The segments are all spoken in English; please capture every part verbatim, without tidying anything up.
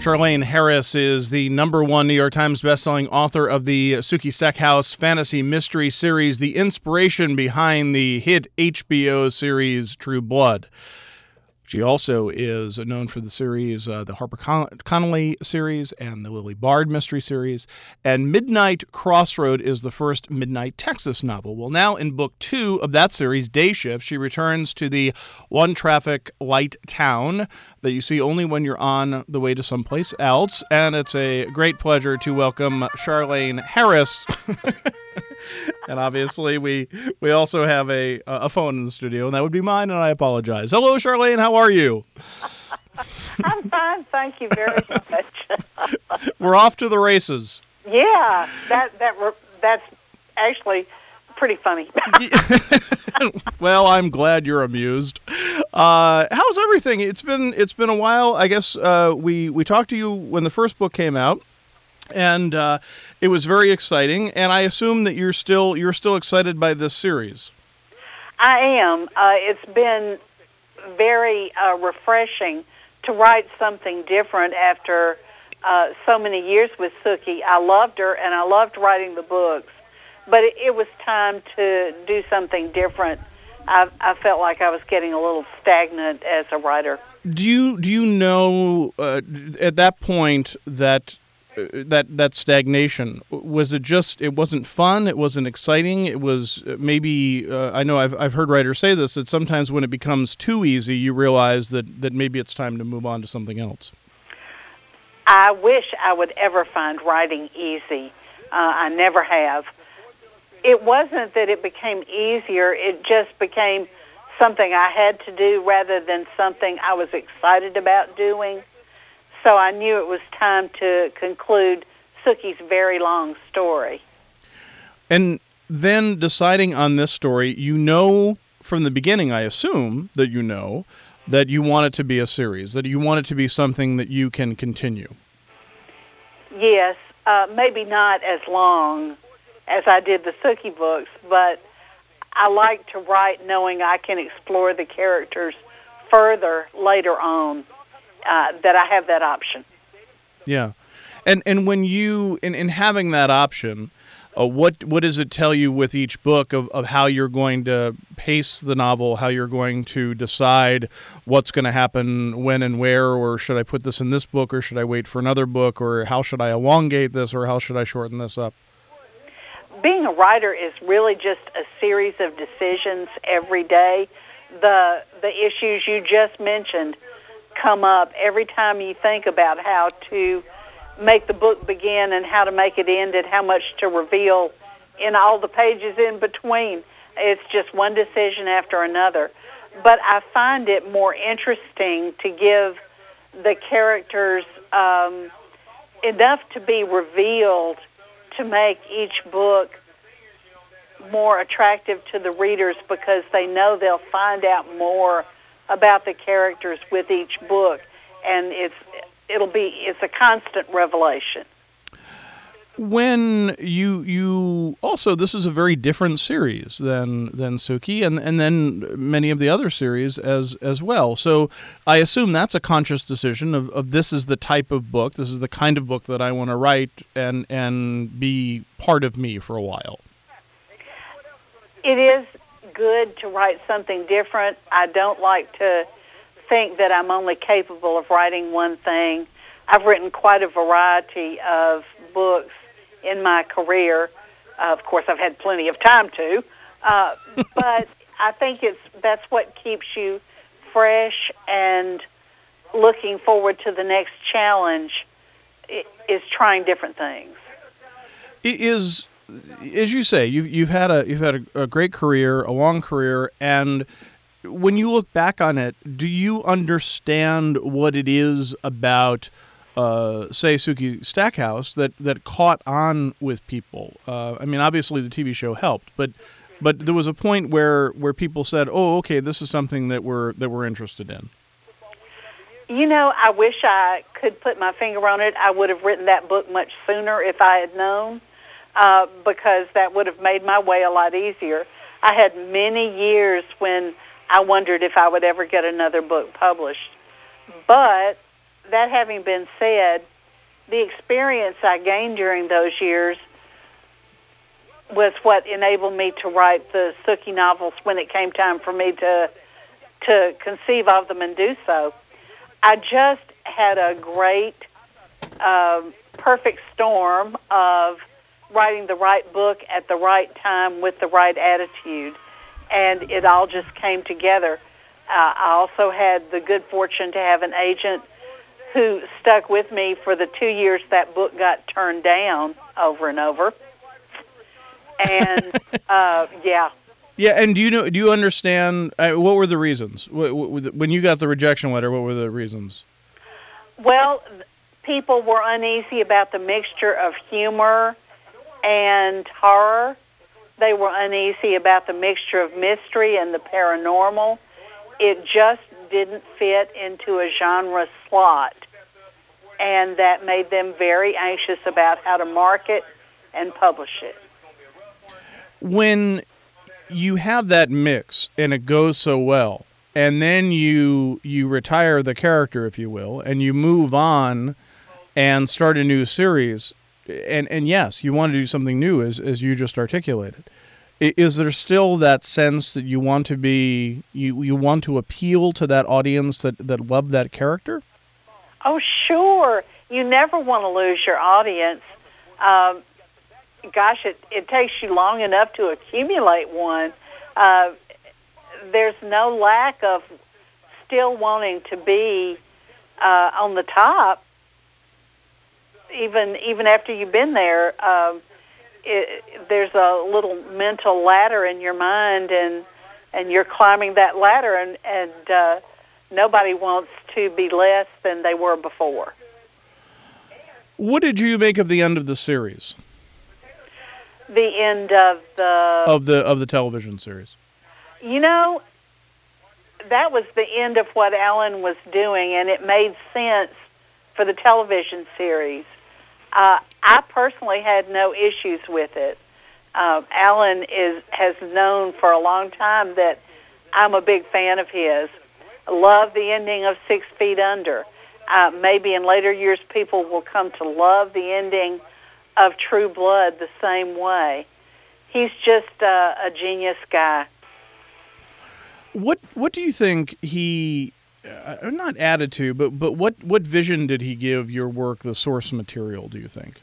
Charlaine Harris is the number one New York Times bestselling author of the Sookie Stackhouse fantasy mystery series, the inspiration behind the hit H B O series True Blood. She also is known for the series, uh, the Harper Con- Connolly series and the Lily Bard mystery series. And Midnight Crossroad is the first Midnight Texas novel. Well, now in book two of that series, Day Shift, she returns to the one-traffic light town that you see only when you're on the way to someplace else. And it's a great pleasure to welcome Charlaine Harris. And obviously, we we also have a a phone in the studio, and that would be mine, and I apologize. Hello, Charlaine. How are you? I'm fine. Thank you very much. We're off to the races. Yeah, that that that's actually pretty funny. Well, I'm glad you're amused. Uh, how's everything? It's been it's been a while. I guess uh, we we talked to you when the first book came out. And uh, it was very exciting, and I assume that you're still you're still excited by this series. I am. Uh, it's been very uh, refreshing to write something different after uh, so many years with Sookie. I loved her, and I loved writing the books, but it, it was time to do something different. I, I felt like I was getting a little stagnant as a writer. Do you do you know uh, at that point that? that that stagnation, was it just it wasn't fun, it wasn't exciting, it was maybe uh, I know I've I've heard writers say this, that sometimes when it becomes too easy you realize that that maybe it's time to move on to something else? I wish I would ever find writing easy. uh, I never have. It wasn't that it became easier, it just became something I had to do rather than something I was excited about doing. So I knew it was time to conclude Sookie's very long story. And then deciding on this story, you know from the beginning, I assume that you know, that you want it to be a series, that you want it to be something that you can continue. Yes, uh, maybe not as long as I did the Sookie books, but I like to write knowing I can explore the characters further later on. Uh, that I have that option. Yeah. And and when you, in, in having that option, uh, what what does it tell you with each book of, of how you're going to pace the novel, how you're going to decide what's going to happen when and where, or should I put this in this book, or should I wait for another book, or how should I elongate this, or how should I shorten this up? Being a writer is really just a series of decisions every day. The the issues you just mentioned come up every time you think about how to make the book begin and how to make it end and how much to reveal in all the pages in between. It's just one decision after another. But I find it more interesting to give the characters um, enough to be revealed to make each book more attractive to the readers because they know they'll find out more about the characters with each book, and it's it'll be it's a constant revelation. When you you also, this is a very different series than than Sookie, and and then many of the other series as as well. So I assume that's a conscious decision of, of this is the type of book, this is the kind of book that I want to write and and be part of me for a while. It is good to write something different. I don't like to think that I'm only capable of writing one thing. I've written quite a variety of books in my career. Uh, of course, I've had plenty of time to, uh, but I think it's that's what keeps you fresh and looking forward to the next challenge, is trying different things. It is. As you say, you've you've had a you've had a, a great career, a long career, and when you look back on it, do you understand what it is about, uh, say, Sookie Stackhouse that, that caught on with people? Uh, I mean, obviously the T V show helped, but but there was a point where, where people said, "Oh, okay, this is something that we're that we're interested in." You know, I wish I could put my finger on it. I would have written that book much sooner if I had known. Uh, because that would have made my way a lot easier. I had many years when I wondered if I would ever get another book published. But that having been said, the experience I gained during those years was what enabled me to write the Sookie novels when it came time for me to to conceive of them and do so. I just had a great, uh, perfect storm of writing the right book at the right time with the right attitude, and it all just came together. Uh, I also had the good fortune to have an agent who stuck with me for the two years that book got turned down over and over. And, uh, yeah. Yeah, and do you know? Do you understand? Uh, what were the reasons when you got the rejection letter? What were the reasons? Well, people were uneasy about the mixture of humor and horror. They were uneasy about the mixture of mystery and the paranormal. It just didn't fit into a genre slot, and that made them very anxious about how to market and publish it. When you have that mix and it goes so well, and then you you retire the character, if you will, and you move on and start a new series, and and yes, you want to do something new, as as you just articulated. Is there still that sense that you want to be you, you want to appeal to that audience that, that loved that character? Oh, sure. You never want to lose your audience. Um, gosh, it, it takes you long enough to accumulate one. Uh, there's no lack of still wanting to be uh, on the top, even even after you've been there. Um, it, there's a little mental ladder in your mind, and and you're climbing that ladder, and and uh, nobody wants to be less than they were before. What did you make of the end of the series? The end of the of the of the television series. You know, that was the end of what Alan was doing, and it made sense for the television series. Uh, I personally had no issues with it. Uh, Alan is has known for a long time that I'm a big fan of his. I love the ending of Six Feet Under. Uh, maybe in later years people will come to love the ending of True Blood the same way. He's just uh, a genius guy. What What do you think he, uh, not added to, but but what, what vision did he give your work, the source material, do you think?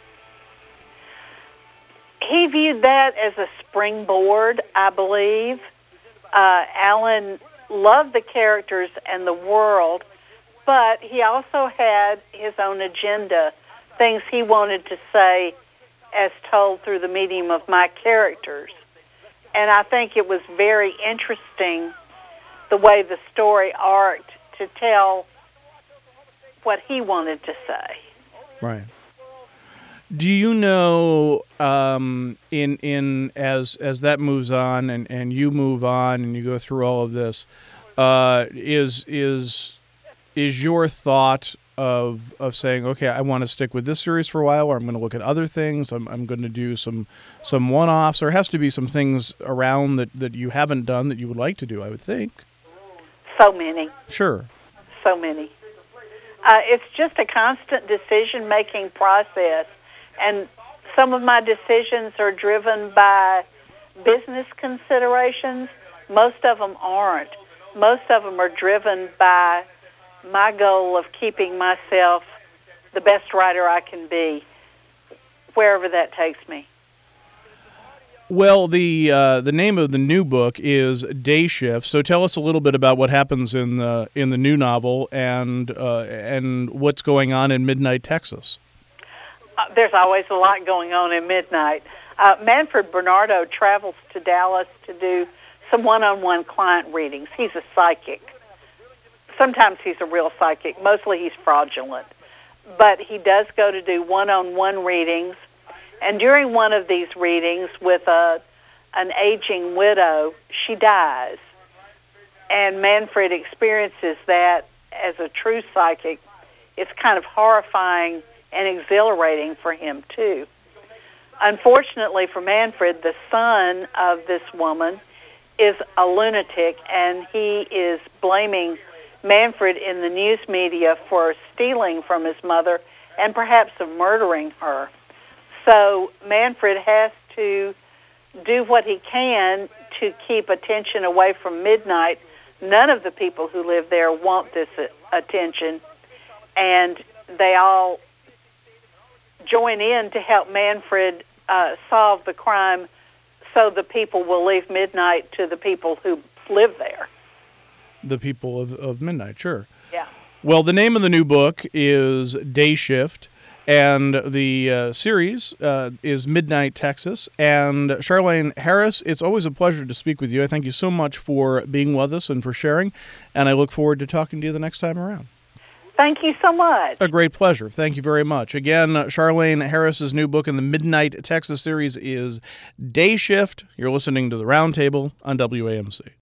He viewed that as a springboard, I believe. Uh, Alan loved the characters and the world, but he also had his own agenda, things he wanted to say as told through the medium of my characters. And I think it was very interesting the way the story arced to tell what he wanted to say. Right. Do you know, um, in in as as that moves on and, and you move on and you go through all of this, uh, is is is your thought of of saying, okay, I want to stick with this series for a while, or I'm going to look at other things. I'm I'm going to do some some one-offs. There has to be some things around that, that you haven't done that you would like to do, I would think. So many. Sure. So many. Uh, it's just a constant decision-making process, and some of my decisions are driven by business considerations. Most of them aren't. Most of them are driven by my goal of keeping myself the best writer I can be, wherever that takes me. Well, the uh, the name of the new book is Day Shift. So tell us a little bit about what happens in the in the new novel and uh, and what's going on in Midnight, Texas. Uh, there's always a lot going on in Midnight. Uh, Manfred Bernardo travels to Dallas to do some one-on-one client readings. He's a psychic. Sometimes he's a real psychic. Mostly he's fraudulent. But he does go to do one-on-one readings. And during one of these readings with a an aging widow, she dies. And Manfred experiences that as a true psychic. It's kind of horrifying and exhilarating for him, too. Unfortunately for Manfred, the son of this woman is a lunatic, and he is blaming Manfred in the news media for stealing from his mother and perhaps of murdering her. So Manfred has to do what he can to keep attention away from Midnight. None of the people who live there want this attention, and they all join in to help Manfred uh, solve the crime so the people will leave Midnight to the people who live there. The people of, of Midnight, sure. Yeah. Well, the name of the new book is Day Shift, and the uh, series uh, is Midnight Texas. And Charlaine Harris, it's always a pleasure to speak with you. I thank you so much for being with us and for sharing, and I look forward to talking to you the next time around. Thank you so much. A great pleasure. Thank you very much. Again, Charlaine Harris's new book in the Midnight Texas series is Day Shift. You're listening to The Roundtable on W A M C.